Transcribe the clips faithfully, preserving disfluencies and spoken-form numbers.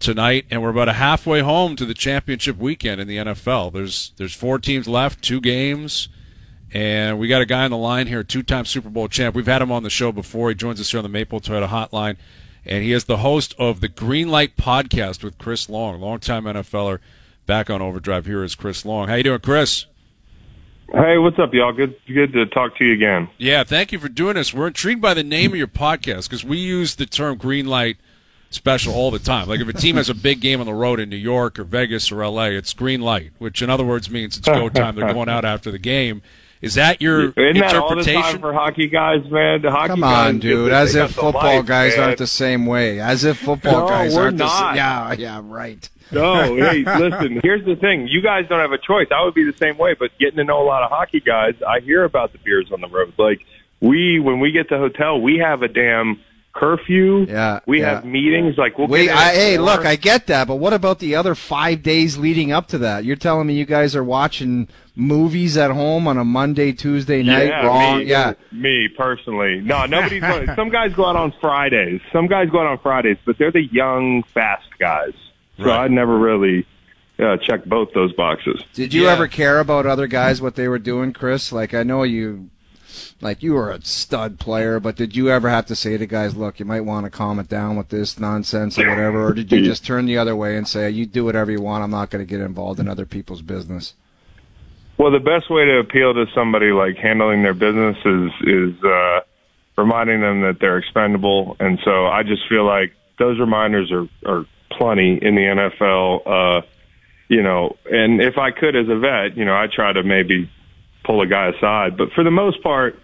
tonight, and we're about a halfway home to the championship weekend in the N F L. There's there's four teams left, two games, and we got a guy on the line here, two-time Super Bowl champ. We've had him on the show before. He joins us here on the Maple Toyota Hotline, and he is the host of the Green Light Podcast with Chris Long, longtime NFLer. Back on Overdrive, here is Chris Long. How you doing, Chris? Hey, what's up, y'all? Good good to talk to you again. Yeah, thank you for doing this. We're intrigued by the name of your podcast because we use the term Green Light Special all the time. Like if a team has a big game on the road in New York or Vegas or L A, it's Green Light, which in other words means it's go time. They're going out after the game. Is that your Isn't interpretation? That all the time for hockey guys, man? The hockey Come guys, on, dude. As if football life, guys man. aren't the same way. As if football No, guys we're aren't the not. same. Yeah, yeah, right. No, hey, listen, here's the thing. You guys don't have a choice. I would be the same way, but getting to know a lot of hockey guys, I hear about the beers on the road. Like, we, when we get to the hotel, we have a damn curfew. Yeah, We yeah. have meetings. Like, we'll Wait, get in I, at hey, four. look, I get that, but what about the other five days leading up to that? You're telling me you guys are watching movies at home on a Monday, Tuesday night? Yeah, Wrong. me, Yeah. me personally. No, nobody's going. Some guys go out on Fridays. Some guys go out on Fridays, but they're the young, fast guys. So Right. I never really uh, checked both those boxes. Did you Yeah. ever care about other guys, what they were doing, Chris? Like, I know you, like, you were a stud player, but did you ever have to say to guys, look, you might want to calm it down with this nonsense or whatever, or did you just turn the other way and say, you do whatever you want, I'm not going to get involved in other people's business? Well, the best way to appeal to somebody like handling their business is is uh, reminding them that they're expendable, and so I just feel like those reminders are are plenty in the N F L. Uh, you know, and if I could, as a vet, you know, I try to maybe pull a guy aside, but for the most part,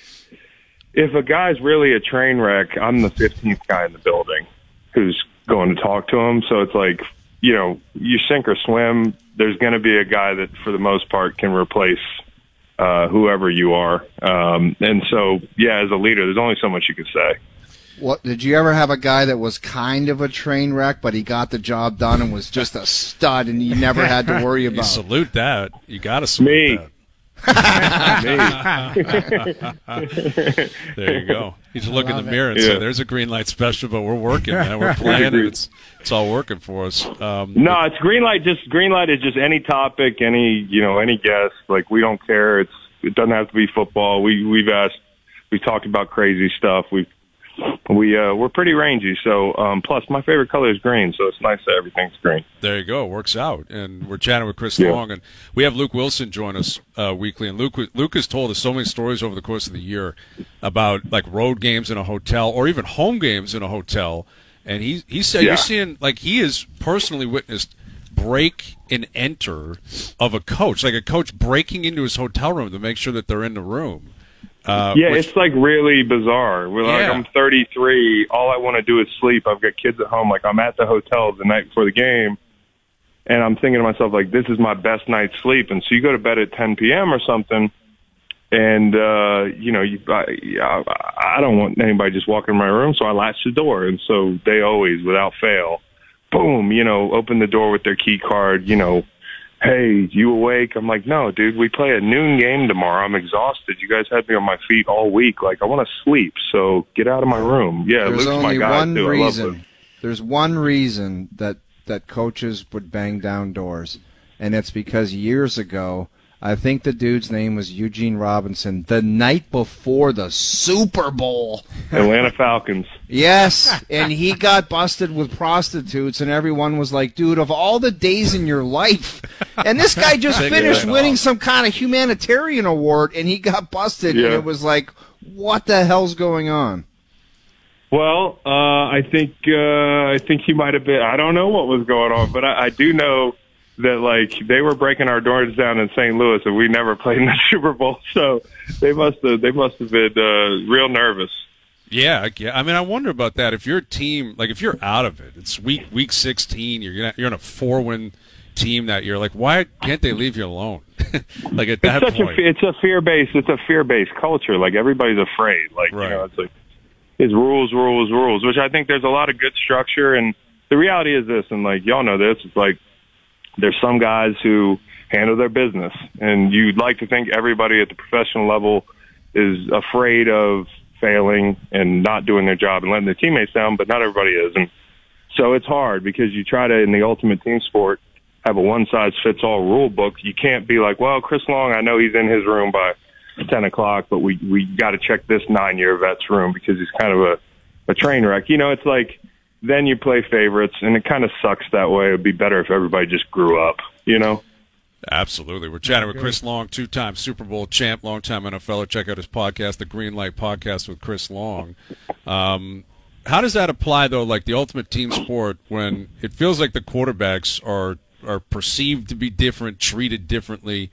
if a guy's really a train wreck, I'm the fifteenth guy in the building who's going to talk to him. So it's like, you know, you sink or swim. There's going to be a guy that, for the most part, can replace uh, whoever you are. Um, and so, yeah, as a leader, there's only so much you can say. What did you ever have a guy that was kind of a train wreck, but he got the job done and was just a stud, and you never had to worry You about? salute that. You got to salute Me. that. Me. There you go. You just look in the mirror and Yeah. say, "There's a Green Light Special," but we're working, man. We're playing, and it's it's all working for us. Um, No, it's green light. Just green light is just any topic, any you know, any guest. Like we don't care. It's it doesn't have to be football. We we've asked, we've talked about crazy stuff. We've we uh, we're pretty rangy. So um, plus, my favorite color is green, so it's nice that everything's green. There you go. It works out. And we're chatting with Chris Yeah. Long, and we have Luke Wilson join us uh, weekly. And Luke, Luke has told us so many stories over the course of the year about like road games in a hotel or even home games in a hotel. And he he said Yeah. you're seeing like he has personally witnessed break and enter of a coach, like a coach breaking into his hotel room to make sure that they're in the room. Uh, Yeah, which- it's like really bizarre. We're like, Yeah. I'm thirty-three. All I want to do is sleep. I've got kids at home. Like I'm at the hotel the night before the game, and I'm thinking to myself, like, this is my best night's sleep. And so you go to bed at ten p.m. or something, and uh, you know, you, I, I, I don't want anybody just walking in my room, so I latch the door. And so they always, without fail, boom, you know, open the door with their key card. You know, hey, you awake? I'm like, no, dude, we play a noon game tomorrow. I'm exhausted. You guys had me on my feet all week. Like, I want to sleep, so get out of my room. Yeah, There's Luke's my only guy, one too. I love reason. Luke. There's one reason that that coaches would bang down doors, and it's because years ago, I think the dude's name was Eugene Robinson, the night before the Super Bowl. Atlanta Falcons. Yes, and he got busted with prostitutes, and everyone was like, dude, of all the days in your life. And this guy just Take it finished right winning off. some kind of humanitarian award, and he got busted, Yeah. and it was like, what the hell's going on? Well, uh, I think uh, I think he might have been. I don't know what was going on, but I, I do know that like they were breaking our doors down in Saint Louis, and we never played in the Super Bowl, so they must have they must have been uh, real nervous. Yeah, I- yeah. I mean, I wonder about that. If your team, like, if you're out of it, it's week week sixteen. You're gonna, you're in a four win team that year. Like, why can't they leave you alone? Like at that It's such point, a it's a fear based it's a fear based culture. Like everybody's afraid. Like Right. you know, it's like it's rules, rules, rules. Which I think there's a lot of good structure. And the reality is this, and like y'all know this, it's like there's some guys who handle their business, and you'd like to think everybody at the professional level is afraid of failing and not doing their job and letting their teammates down, but not everybody is. And So it's hard because you try to, in the ultimate team sport, have a one-size-fits-all rule book. You can't be like, well, Chris Long, I know he's in his room by ten o'clock, but we, we got to check this nine-year vet's room because he's kind of a, a train wreck. You know, it's like then you play favorites, and it kind of sucks that way. It would be better if everybody just grew up, you know? Absolutely. We're chatting with Chris Long, two-time Super Bowl champ, longtime N F L er. Check out his podcast, The Green Light Podcast with Chris Long. Um, how does that apply, though, like the ultimate team sport, when it feels like the quarterbacks are are perceived to be different, treated differently?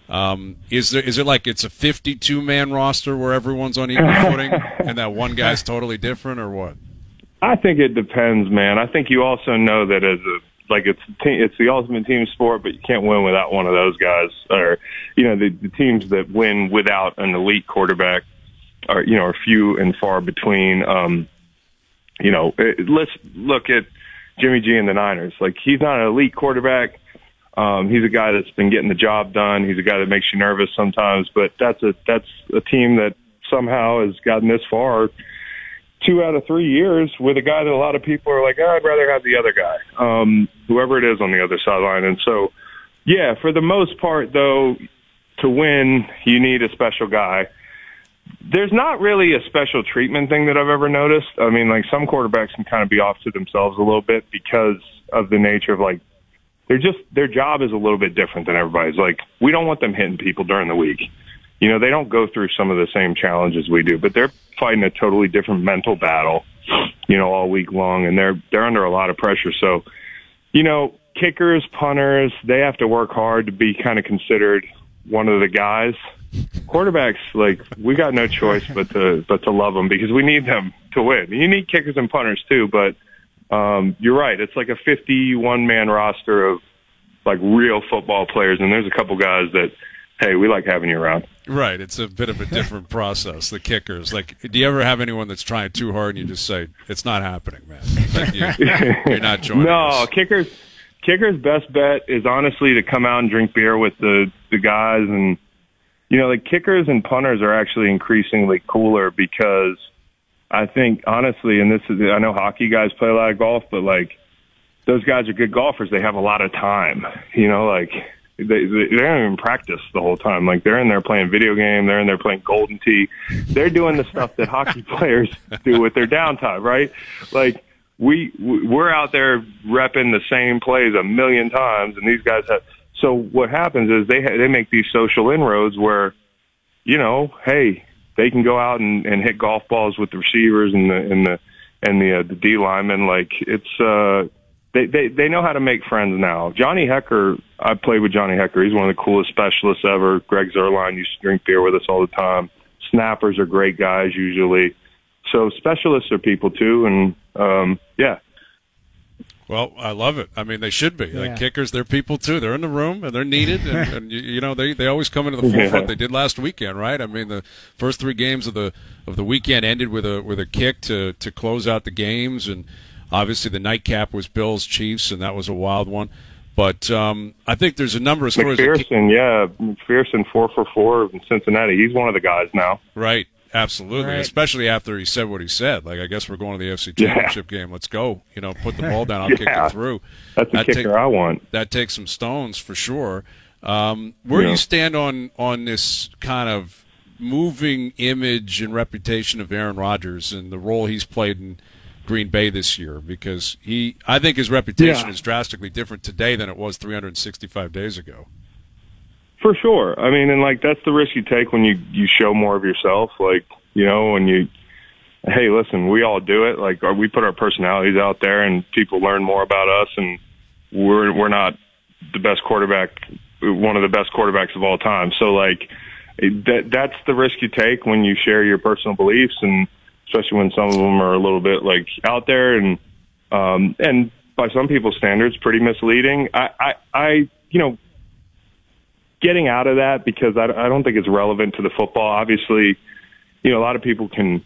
Um, is there is it like it's a fifty-two man roster where everyone's on equal footing and that one guy's totally different, or what? I think it depends, man. I think you also know that as a like it's it's the ultimate team sport, but you can't win without one of those guys. Or, you know, the, the teams that win without an elite quarterback are, you know, are few and far between. Um, you know, it, let's look at Jimmy G and the Niners. Like, he's not an elite quarterback. Um, he's a guy that's been getting the job done. He's a guy that makes you nervous sometimes, but that's a that's a team that somehow has gotten this far two out of three years with a guy that a lot of people are like, oh, I'd rather have the other guy, um, whoever it is on the other sideline. And so, yeah, for the most part, though, to win, you need a special guy. There's not really a special treatment thing that I've ever noticed. I mean, like, some quarterbacks can kind of be off to themselves a little bit because of the nature of, like, they're just, their job is a little bit different than everybody's. Like, we don't want them hitting people during the week. You know, they don't go through some of the same challenges we do, but they're fighting a totally different mental battle, you know, all week long, and they're they're under a lot of pressure. So, you know, kickers, punters, they have to work hard to be kind of considered one of the guys. Quarterbacks, like, we got no choice but to but to love them because we need them to win. You need kickers and punters too, but um, you're right. It's like a fifty-one man roster of, like, real football players, and there's a couple guys that, hey, we like having you around. Right. It's a bit of a different process, the kickers. Like, do you ever have anyone that's trying too hard and you just say, it's not happening, man? Like, you, you're not joining No, us. kickers, kickers' best bet is honestly to come out and drink beer with the, the guys. And, you know, like, kickers and punters are actually increasingly cooler because I think, honestly, and this is, I know hockey guys play a lot of golf, but, like, those guys are good golfers. They have a lot of time, you know, like, They, they they don't even practice the whole time. Like, they're in there playing video game. They're in there playing Golden Tee. They're doing the stuff that hockey players do with their downtime, right? Like, we we're out there repping the same plays a million times, and these guys have. So what happens is they they make these social inroads where, you know, hey, they can go out and, and hit golf balls with the receivers and the and the and the uh, the D linemen. Like, it's. uh They, they they know how to make friends now. Johnny Hecker, I played with Johnny Hecker. He's one of the coolest specialists ever. Greg Zuerlein used to drink beer with us all the time. Snappers are great guys usually. So specialists are people too, and um, yeah. Well, I love it. I mean, they should be. Yeah. Like, kickers, they're people too. They're in the room and they're needed, and, and you, you know they, they always come into the forefront. Yeah. They did last weekend, right? I mean, the first three games of the of the weekend ended with a with a kick to to close out the games, and obviously the nightcap was Bills Chiefs, and that was a wild one. But um, I think there's a number of stories. McPherson, yeah, McPherson four for four in Cincinnati. He's one of the guys now. Right. Absolutely, right. Especially after he said what he said. Like, I guess we're going to the A F C Championship yeah. game. Let's go. You know, put the ball down. I'll yeah. kick it through. That's the that kicker take, I want. That takes some stones for sure. Um, where yeah. do you stand on on this kind of moving image and reputation of Aaron Rodgers and the role he's played in Green Bay this year? Because he, I think his reputation yeah. is drastically different today than it was three hundred sixty-five days ago. For sure. I mean, and, like, that's the risk you take when you, you show more of yourself. Like, you know, when you, hey, listen, we all do it. Like, we put our personalities out there and people learn more about us, and we're, we're not the best quarterback, one of the best quarterbacks of all time. So, like, that, that's the risk you take when you share your personal beliefs, and especially when some of them are a little bit, like, out there and, um, and by some people's standards, pretty misleading. I, I, I you know, getting out of that, because I, I don't think it's relevant to the football. Obviously, you know, a lot of people can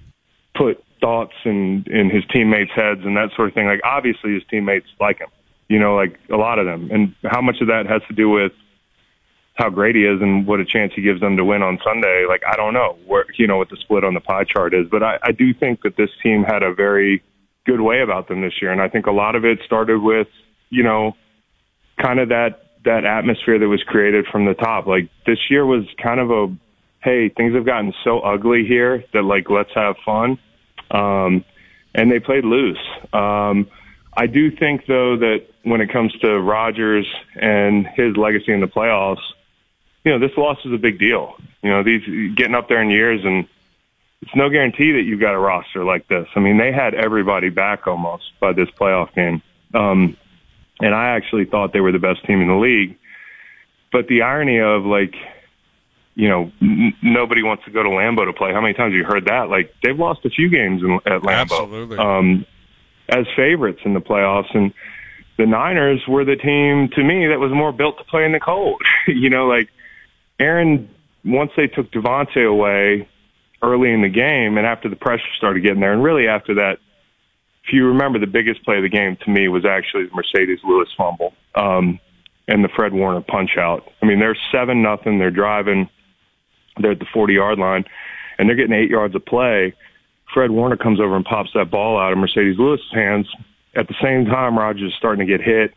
put thoughts in, in his teammates' heads and that sort of thing. Like, obviously his teammates like him, you know, like a lot of them. And how much of that has to do with how great he is and what a chance he gives them to win on Sunday, like, I don't know where, you know, what the split on the pie chart is. But I, I do think that this team had a very good way about them this year. And I think a lot of it started with, you know, kind of that, that atmosphere that was created from the top. Like this year was kind of a, hey, things have gotten so ugly here that like, let's have fun. Um, and they played loose. Um, I do think though that when it comes to Rodgers and his legacy in the playoffs, you know, this loss is a big deal. You know, these getting up there in years, and it's no guarantee that you've got a roster like this. I mean, they had everybody back almost by this playoff game. Um, and I actually thought they were the best team in the league. But the irony of, like, you know, n- nobody wants to go to Lambeau to play. How many times have you heard that? Like, they've lost a few games in, at Lambeau. Absolutely. Um, as favorites in the playoffs. And the Niners were the team, to me, that was more built to play in the cold. You know, like, Aaron, once they took Devontae away early in the game and after the pressure started getting there, and really after that, if you remember, the biggest play of the game to me was actually the Mercedes Lewis fumble um, and the Fred Warner punch out. I mean, they're seven nothing. They're driving. They're at the forty-yard line, and they're getting eight yards of play. Fred Warner comes over and pops that ball out of Mercedes Lewis's hands. At the same time, Rodgers is starting to get hit,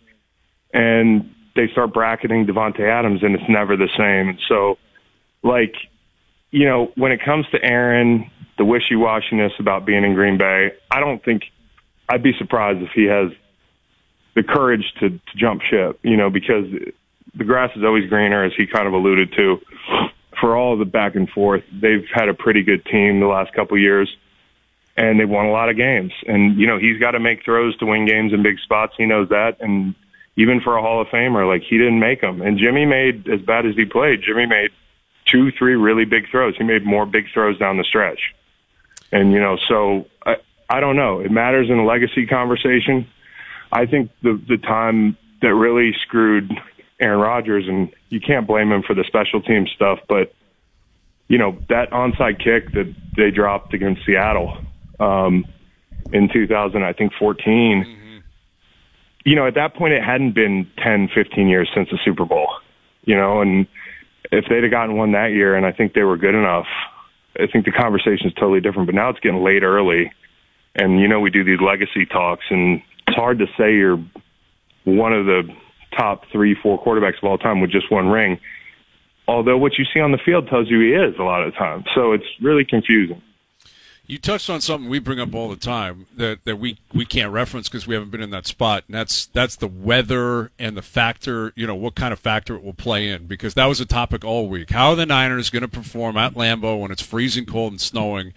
and they start bracketing Devontae Adams, and it's never the same. And so, like, you know, when it comes to Aaron, the wishy-washiness about being in Green Bay, I don't think I'd be surprised if he has the courage to, to jump ship, you know, because the grass is always greener, as he kind of alluded to. For all the back and forth, they've had a pretty good team the last couple of years, and they've won a lot of games. And, you know, he's got to make throws to win games in big spots. He knows that. And even for a Hall of Famer, like, he didn't make them. And Jimmy made, as bad as he played, Jimmy made two, three really big throws. He made more big throws down the stretch. And, you know, so I, I don't know. It matters in a legacy conversation. I think the the time that really screwed Aaron Rodgers, and you can't blame him for the special team stuff, but, you know, that onside kick that they dropped against Seattle um, in two thousand, I think, fourteen, mm-hmm. you know, at that point it hadn't been ten, fifteen years since the Super Bowl, you know, and if they'd have gotten one that year, and I think they were good enough, I think the conversation is totally different. But now it's getting late early, and, you know, we do these legacy talks, and it's hard to say you're one of the top three, four quarterbacks of all time with just one ring, although what you see on the field tells you he is a lot of the time. So it's really confusing. You touched on something we bring up all the time that, that we, we can't reference because we haven't been in that spot, and that's that's the weather and the factor, you know, what kind of factor it will play in, because that was a topic all week. How are the Niners going to perform at Lambeau when it's freezing cold and snowing?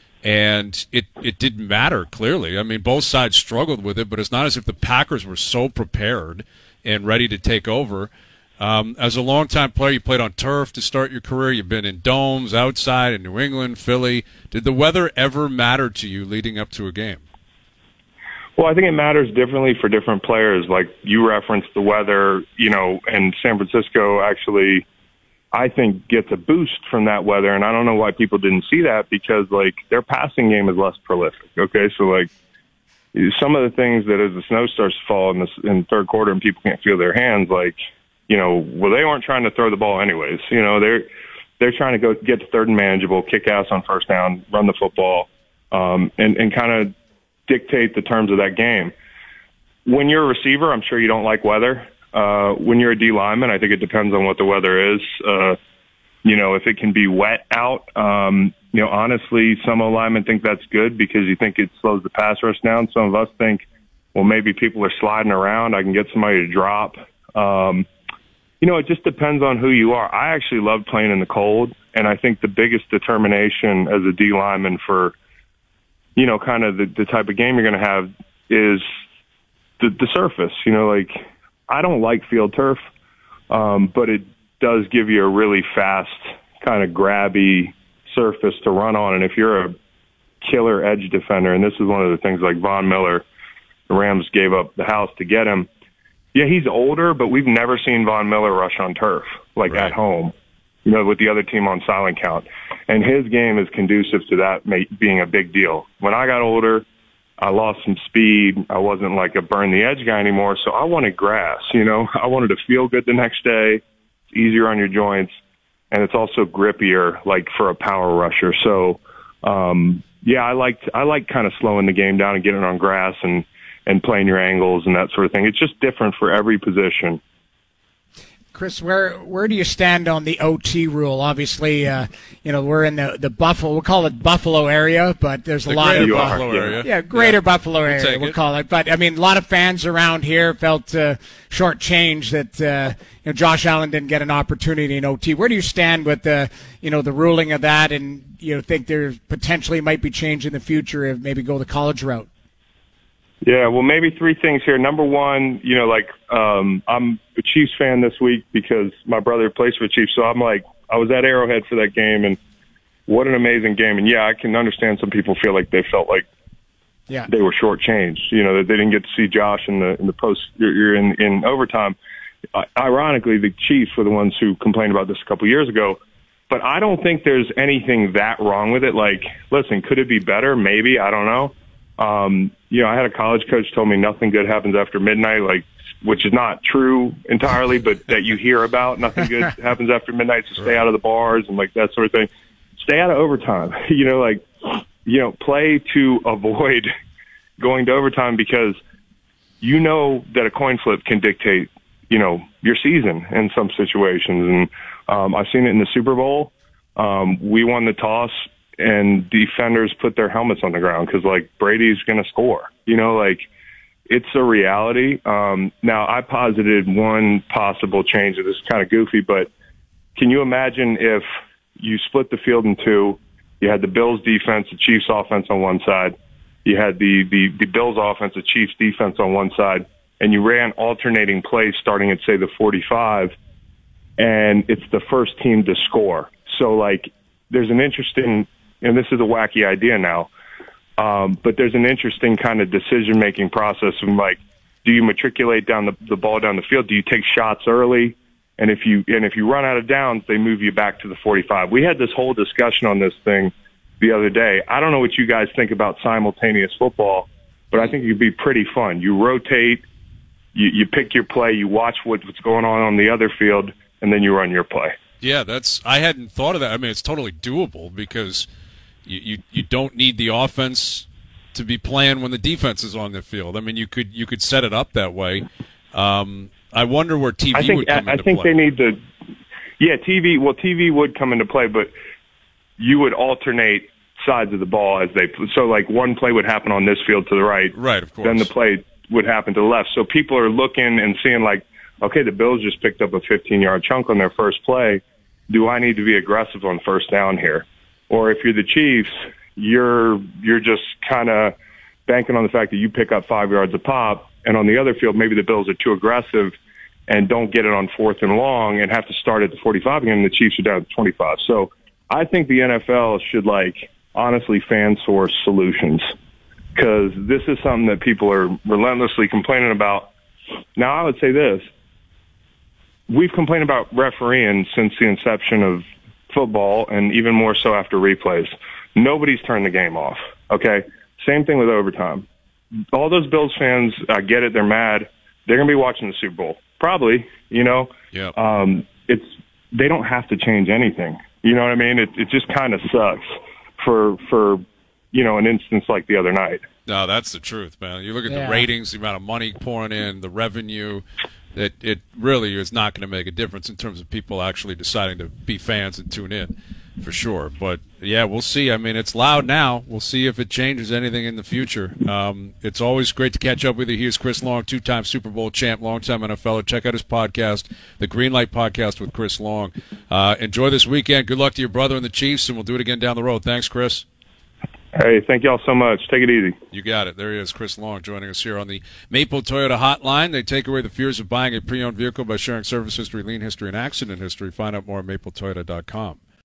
And it, it didn't matter, clearly. I mean, both sides struggled with it, but it's not as if the Packers were so prepared and ready to take over. Um, as a longtime player, you played on turf to start your career. You've been in domes, outside, in New England, Philly. Did the weather ever matter to you leading up to a game? Well, I think it matters differently for different players. Like you referenced the weather, you know, and San Francisco actually, I think, gets a boost from that weather. And I don't know why people didn't see that, because, like, their passing game is less prolific. Okay, so, like, some of the things that as the snow starts to fall in the, in the third quarter and people can't feel their hands, like, you know, well, they weren't trying to throw the ball anyways. You know, they're they're trying to go get to third and manageable, kick ass on first down, run the football, um, and, and kind of dictate the terms of that game. When you're a receiver, I'm sure you don't like weather. Uh, when you're a D lineman, I think it depends on what the weather is. Uh, you know, if it can be wet out, um, you know, honestly, some linemen think that's good because you think it slows the pass rush down. Some of us think, well, maybe people are sliding around. I can get somebody to drop. Um, you know, it just depends on who you are. I actually love playing in the cold, and I think the biggest determination as a D lineman for, you know, kind of the, the type of game you're going to have is the, the surface. You know, like, I don't like field turf, um, but it does give you a really fast, kind of grabby surface to run on. And if you're a killer edge defender, and this is one of the things like Von Miller, the Rams gave up the house to get him. Yeah, he's older, but we've never seen Von Miller rush on turf, like right. at home, you know, with the other team on silent count. And his game is conducive to that being a big deal. When I got older, I lost some speed. I wasn't like a burn the edge guy anymore. So I wanted grass, you know, I wanted to feel good the next day. It's easier on your joints. And it's also grippier, like for a power rusher. So, um, yeah, I like I like kind of slowing the game down and getting on grass and and playing your angles and that sort of thing. It's just different for every position. Chris, where where do you stand on the O T rule? Obviously, uh, you know, we're in the, the Buffalo, we'll call it Buffalo area, but there's a the lot of Greater uh, Buffalo area. Yeah, Greater yeah. Buffalo area, we'll, we'll it. call it. But I mean, a lot of fans around here felt uh, shortchanged that uh, you know, Josh Allen didn't get an opportunity in O T. Where do you stand with the you know the ruling of that, and you know think there potentially might be change in the future if maybe go the college route? Yeah, well, maybe three things here. Number one, you know, like um, I'm a Chiefs fan this week because my brother plays for the Chiefs. So I'm like, I was at Arrowhead for that game, and what an amazing game. And, yeah, I can understand some people feel like they felt like yeah. they were shortchanged, you know, that they didn't get to see Josh in the in the post you're in, in overtime. Uh, ironically, the Chiefs were the ones who complained about this a couple years ago. But I don't think there's anything that wrong with it. Like, listen, could it be better? Maybe. I don't know. Um, you know, I had a college coach tell me nothing good happens after midnight, like, which is not true entirely, but that you hear about. Nothing good happens after midnight, so stay out of the bars and like that sort of thing. Stay out of overtime. You know, like, you know, play to avoid going to overtime because you know that a coin flip can dictate, you know, your season in some situations. And um, I've seen it in the Super Bowl. Um, we won the toss. And defenders put their helmets on the ground because, like, Brady's going to score. You know, like, it's a reality. Um, now, I posited one possible change. This is kind of goofy, but can you imagine if you split the field in two, you had the Bills defense, the Chiefs offense on one side, you had the, the, the Bills offense, the Chiefs defense on one side, and you ran alternating plays starting at, say, the forty-five, and it's the first team to score. So, like, there's an interesting – and this is a wacky idea now, um, but there's an interesting kind of decision-making process of, like, do you matriculate down the, the ball down the field? Do you take shots early? And if you and if you run out of downs, they move you back to the forty-five. We had this whole discussion on this thing the other day. I don't know what you guys think about simultaneous football, but I think it could be pretty fun. You rotate, you, you pick your play, you watch what, what's going on on the other field, and then you run your play. Yeah, that's. I hadn't thought of that. I mean, it's totally doable because you, you, you don't need the offense to be playing when the defense is on the field. I mean, you could you could set it up that way. Um, I wonder where T V I think, would come I, into I think play. they need to. Yeah, T V. Well, T V would come into play, but you would alternate sides of the ball as they. So, like, one play would happen on this field to the right. Right, of course. Then the play would happen to the left. So people are looking and seeing, like, okay, the Bills just picked up a fifteen-yard chunk on their first play. Do I need to be aggressive on first down here? Or if you're the Chiefs, you're you're just kind of banking on the fact that you pick up five yards a pop, and on the other field, maybe the Bills are too aggressive and don't get it on fourth and long and have to start at the forty-five again, and the Chiefs are down at the twenty-five. So I think the N F L should, like, honestly fan source solutions because this is something that people are relentlessly complaining about. Now, I would say this. We've complained about refereeing since the inception of football and even more so after replays. Nobody's turned the game off, okay? Same thing with overtime. All those Bills fans, I get it, they're mad. They're going to be watching the Super Bowl. Probably, you know. Yeah. Um, it's they don't have to change anything. You know what I mean? It, it just kind of sucks for, for, you know, an instance like the other night. No, that's the truth, man. You look at yeah. the ratings, the amount of money pouring in, the revenue. It it really is not going to make a difference in terms of people actually deciding to be fans and tune in, for sure. But, yeah, we'll see. I mean, it's loud now. We'll see if it changes anything in the future. Um, it's always great to catch up with you. Here's Chris Long, two-time Super Bowl champ, longtime N F L er. Check out his podcast, the Greenlight Podcast with Chris Long. Uh, enjoy this weekend. Good luck to your brother and the Chiefs, and we'll do it again down the road. Thanks, Chris. Hey, thank y'all so much. Take it easy. You got it. There he is, Chris Long, joining us here on the Maple Toyota Hotline. They take away the fears of buying a pre-owned vehicle by sharing service history, lien history, and accident history. Find out more at maple toyota dot com.